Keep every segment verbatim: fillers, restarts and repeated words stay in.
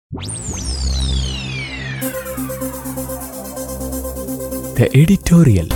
The editorial.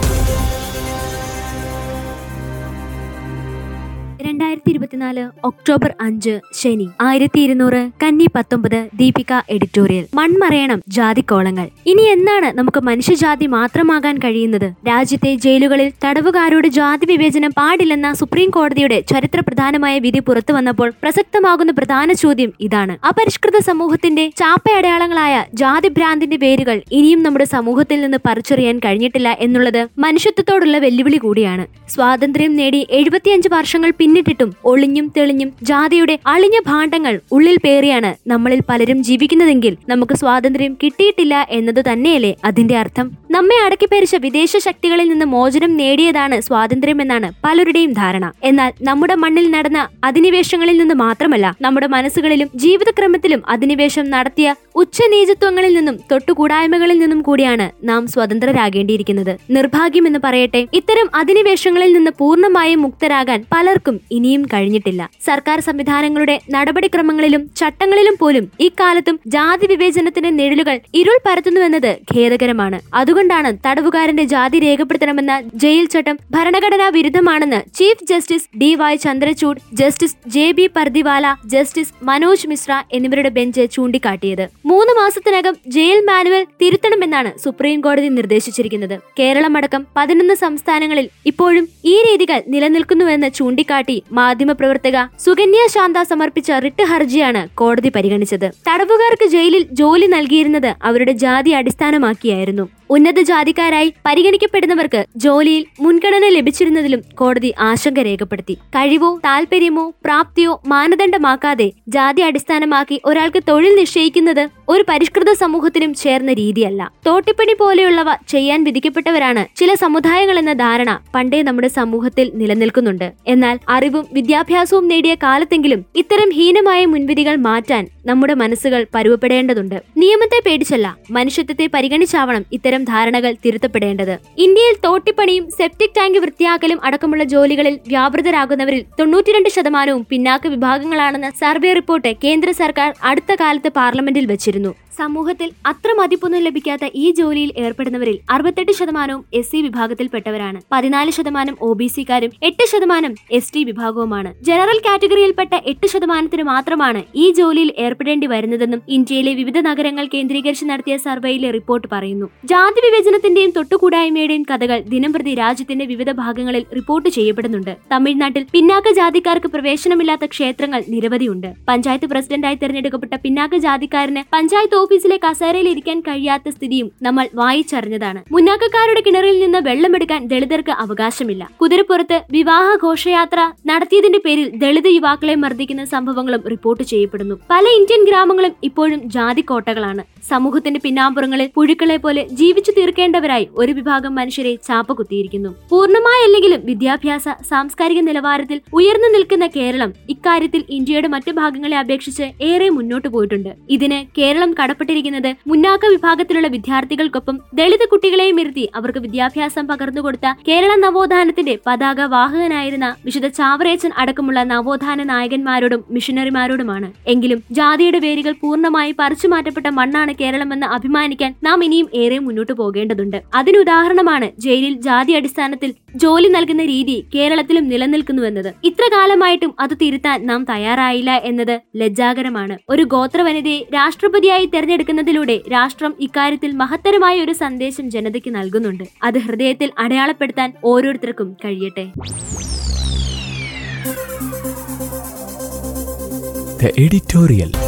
രണ്ടായിരത്തി ഇരുപത്തിനാല് October അഞ്ച് ശനി. ആയിരത്തി ഇരുന്നൂറ് കന്നി പത്തൊമ്പത് ദീപിക എഡിറ്റോറിയൽ. മൺമറയണം ജാതിക്കോളങ്ങൾ. ഇനി എന്നാണ് നമുക്ക് മനുഷ്യജാതി മാത്രമാകാൻ കഴിയുന്നത്? രാജ്യത്തെ ജയിലുകളിൽ തടവുകാരോട് ജാതി വിവേചനം പാടില്ലെന്ന സുപ്രീം കോടതിയുടെ ചരിത്ര പ്രധാനമായ വിധി പുറത്തു വന്നപ്പോൾ പ്രസക്തമാകുന്ന പ്രധാന ചോദ്യം ഇതാണ്. അപരിഷ്കൃത സമൂഹത്തിന്റെ ചാപ്പയടയാളങ്ങളായ ജാതിഭ്രാന്തിന്റെ വേരുകൾ ഇനിയും നമ്മുടെ സമൂഹത്തിൽ നിന്ന് പറിച്ചെറിയാൻ കഴിഞ്ഞിട്ടില്ല എന്നുള്ളത് മനുഷ്യത്വത്തോടുള്ള വെല്ലുവിളി കൂടിയാണ്. സ്വാതന്ത്ര്യം നേടി എഴുപത്തിയഞ്ച് വർഷങ്ങൾ പിന്നിട്ടിട്ടും ഒളിഞ്ഞും തെളിഞ്ഞും ജാതിയുടെ അളിഞ്ഞ ഭാണ്ഡങ്ങൾ ഉള്ളിൽ പേറിയാണ് നമ്മളിൽ പലരും ജീവിക്കുന്നതെങ്കിൽ നമുക്ക് സ്വാതന്ത്ര്യം കിട്ടിയിട്ടില്ല എന്നത് തന്നെയല്ലേ അതിന്റെ അർത്ഥം? നമ്മെ അടക്കിപ്പരിച്ച വിദേശ ശക്തികളിൽ നിന്ന് മോചനം നേടിയതാണ് സ്വാതന്ത്ര്യമെന്നാണ് പലരുടെയും ധാരണ. എന്നാൽ നമ്മുടെ മണ്ണിൽ നടന്ന അധിനിവേശങ്ങളിൽ നിന്ന് മാത്രമല്ല, നമ്മുടെ മനസ്സുകളിലും ജീവിതക്രമത്തിലും അധിനിവേശം നടത്തിയ ഉച്ചനീചത്വങ്ങളിൽ നിന്നും തൊട്ടുകൂടായ്മകളിൽ നിന്നും കൂടിയാണ് നാം സ്വതന്ത്രരാകേണ്ടിയിരിക്കുന്നത്. നിർഭാഗ്യമെന്ന് പറയട്ടെ, ഇത്തരം അധിനിവേശങ്ങളിൽ നിന്ന് പൂർണ്ണമായും മുക്തരാകാൻ പലർക്കും ഇനിയും കഴിഞ്ഞിട്ടില്ല. സർക്കാർ സംവിധാനങ്ങളുടെ നടപടിക്രമങ്ങളിലും ചട്ടങ്ങളിലും പോലും ഇക്കാലത്തും ജാതി വിവേചനത്തിന്റെ നിഴലുകൾ ഇരുൾ പരത്തുന്നുവെന്നത് ഖേദകരമാണ്. അതുകൊണ്ടാണ് തടവുകാരന്റെ ജാതി രേഖപ്പെടുത്തണമെന്ന ജയിൽ ചട്ടം ഭരണഘടനാ വിരുദ്ധമാണെന്ന് chief justice D Y Chandrachud, justice J B Pardiwala, justice Manoj Mishra എന്നിവരുടെ ബെഞ്ച് ചൂണ്ടിക്കാട്ടിയത്. മൂന്ന് മാസത്തിനകം ജയിൽ മാനുവൽ തിരുത്തണമെന്നാണ് സുപ്രീം കോടതി നിർദ്ദേശിച്ചിരിക്കുന്നത്. കേരളമടക്കം പതിനൊന്ന് സംസ്ഥാനങ്ങളിൽ ഇപ്പോഴും ഈ രീതികൾ നിലനിൽക്കുന്നുവെന്ന് ചൂണ്ടിക്കാട്ടി മാധ്യമപ്രവർത്തക സുകന്യ ശാന്ത സമർപ്പിച്ച റിട്ട് ഹർജിയാണ് കോടതി പരിഗണിച്ചത്. തടവുകാർക്ക് ജയിലിൽ ജോലി നൽകിയിരുന്നത് അവരുടെ ജാതി അടിസ്ഥാനമാക്കിയായിരുന്നു. ഉന്നത ജാതിക്കാരായി പരിഗണിക്കപ്പെടുന്നവർക്ക് ജോലിയിൽ മുൻഗണന ലഭിച്ചിരുന്നതിലും കോടതി ആശങ്ക രേഖപ്പെടുത്തി. കഴിവോ താല്പര്യമോ പ്രാപ്തിയോ മാനദണ്ഡമാക്കാതെ ജാതി അടിസ്ഥാനമാക്കി ഒരാൾക്ക് തൊഴിൽ നിശ്ചയിക്കുന്നത് ഒരു പരിഷ്കൃത സമൂഹത്തിനും ചേർന്ന രീതിയല്ല. തോട്ടിപ്പണി പോലെയുള്ളവ ചെയ്യാൻ വിധിക്കപ്പെട്ടവരാണ് ചില സമുദായങ്ങൾ എന്ന ധാരണ പണ്ടേ നമ്മുടെ സമൂഹത്തിൽ നിലനിൽക്കുന്നുണ്ട്. എന്നാൽ അറിവും വിദ്യാഭ്യാസവും നേടിയ കാലത്തെങ്കിലും ഇത്തരം ഹീനമായ മുൻവിധികൾ മാറ്റാൻ നമ്മുടെ മനസ്സുകൾ പരുവപ്പെടേണ്ടതുണ്ട്. നിയമത്തെ പേടിച്ചല്ല, മനുഷ്യത്വത്തെ പരിഗണിച്ചാവണം ഇത്തരം ധാരണകൾ തിരുത്തപ്പെടേണ്ടത്. ഇന്ത്യയിൽ തോട്ടിപ്പണിയും സെപ്റ്റിക് ടാങ്ക് വൃത്തിയാക്കലും അടക്കമുള്ള ജോലികളിൽ വ്യാപൃതരാകുന്നവരിൽ തൊണ്ണൂറ്റിരണ്ട് ശതമാനവും പിന്നാക്ക വിഭാഗങ്ങളാണെന്ന സർവേ റിപ്പോർട്ട് കേന്ദ്ര സർക്കാർ അടുത്ത കാലത്ത് പാർലമെന്റിൽ വെച്ചിരുന്നു. സമൂഹത്തിൽ അത്ര മതിപ്പൊന്നും ലഭിക്കാത്ത ഈ ജോലിയിൽ ഏർപ്പെടുന്നവരിൽ അറുപത്തെട്ട് ശതമാനവും എസ് സി വിഭാഗത്തിൽപ്പെട്ടവരാണ്. പതിനാല് ശതമാനം ഒ ബി സിക്കാരും എട്ട് ശതമാനം എസ് ടി വിഭാഗവുമാണ്. ജനറൽ കാറ്റഗറിയിൽപ്പെട്ട എട്ട് ശതമാനത്തിന് മാത്രമാണ് ഈ ജോലിയിൽ ഏർപ്പെടേണ്ടി വരുന്നതെന്നും ഇന്ത്യയിലെ വിവിധ നഗരങ്ങൾ കേന്ദ്രീകരിച്ച് നടത്തിയ സർവേയിലെ റിപ്പോർട്ട് പറയുന്നു. ജാതി വിവേചനത്തിന്റെയും തൊട്ടുകൂടായ്മയുടെയും കഥകൾ ദിനംപ്രതി രാജ്യത്തിന്റെ വിവിധ ഭാഗങ്ങളിൽ റിപ്പോർട്ട് ചെയ്യപ്പെടുന്നുണ്ട്. തമിഴ്നാട്ടിൽ പിന്നാക്ക ജാതിക്കാർക്ക് പ്രവേശനമില്ലാത്ത ക്ഷേത്രങ്ങൾ നിരവധിയുണ്ട്. പഞ്ചായത്ത് പ്രസിഡന്റായി തെരഞ്ഞെടുക്കപ്പെട്ട പിന്നാക്ക ജാതിക്കാരന് പഞ്ചായത്ത് ഓഫീസിലെ കസേരയിൽ ഇരിക്കാൻ കഴിയാത്ത സ്ഥിതിയും നമ്മൾ വായിച്ചറിഞ്ഞതാണ്. മുന്നാക്കക്കാരുടെ കിണറിൽ നിന്ന് വെള്ളമെടുക്കാൻ ദളിതർക്ക് അവകാശമില്ല. കുതിരപ്പുറത്ത് വിവാഹ ഘോഷയാത്ര നടത്തിയതിന്റെ പേരിൽ ദളിത് യുവാക്കളെ മർദ്ദിക്കുന്ന സംഭവങ്ങളും റിപ്പോർട്ട് ചെയ്യപ്പെടുന്നു. പല ഇന്ത്യൻ ഗ്രാമങ്ങളും ഇപ്പോഴും ജാതി കോട്ടകളാണ്. സമൂഹത്തിന്റെ പിന്നാമ്പുറങ്ങളിൽ പുഴുക്കളെ പോലെ ജീവിച്ചു തീർക്കേണ്ടവരായി ഒരു വിഭാഗം മനുഷ്യരെ ചാപ്പ കുത്തിയിരിക്കുന്നു. പൂർണ്ണമായല്ലെങ്കിലും വിദ്യാഭ്യാസ സാംസ്കാരിക നിലവാരത്തിൽ ഉയർന്നു നിൽക്കുന്ന കേരളം ഇക്കാര്യത്തിൽ ഇന്ത്യയുടെ മറ്റു ഭാഗങ്ങളെ അപേക്ഷിച്ച് ഏറെ മുന്നോട്ട് പോയിട്ടുണ്ട്. ഇതിന് കേരളം കടപ്പെട്ടിരിക്കുന്നത് മുന്നാക്ക വിഭാഗത്തിലുള്ള വിദ്യാർത്ഥികൾക്കൊപ്പം ദളിത് കുട്ടികളെയും ഇരുത്തി അവർക്ക് വിദ്യാഭ്യാസം പകർന്നുകൊടുത്ത കേരള നവോത്ഥാനത്തിന്റെ പതാക വാഹകനായിരുന്ന വിശുദ്ധ ചാവറേച്ചൻ അടക്കമുള്ള നവോത്ഥാന നായകന്മാരോടും മിഷനറിമാരോടുമാണ്. എങ്കിലും ജാതിയുടെ വേരുകൾ പൂർണ്ണമായി പറിച്ചു മാറ്റപ്പെട്ട മണ്ണാണ് കേരളമെന്ന് അഭിമാനിക്കാൻ നാം ഇനിയും ഏറെ മുന്നോട്ട് പോകേണ്ടതുണ്ട്. അതിനുദാഹരണമാണ് ജയിലിൽ ജാതി അടിസ്ഥാനത്തിൽ ജോലി നൽകുന്ന രീതി കേരളത്തിലും നിലനിൽക്കുന്നുവെന്നത്. ഇത്ര കാലമായിട്ടും അത് തിരുത്താൻ നാം തയ്യാറായില്ല എന്നത് ലജ്ജാകരമാണ്. ഒരു ഗോത്രവനിതയെ രാഷ്ട്രപതിയായി തെരഞ്ഞെടുക്കുന്നതിലൂടെ രാഷ്ട്രം ഇക്കാര്യത്തിൽ മഹത്തരമായ ഒരു സന്ദേശം ജനതയ്ക്ക് നൽകുന്നുണ്ട്. അത് ഹൃദയത്തിൽ അടയാളപ്പെടുത്താൻ ഓരോരുത്തർക്കും കഴിയട്ടെ. The editorial.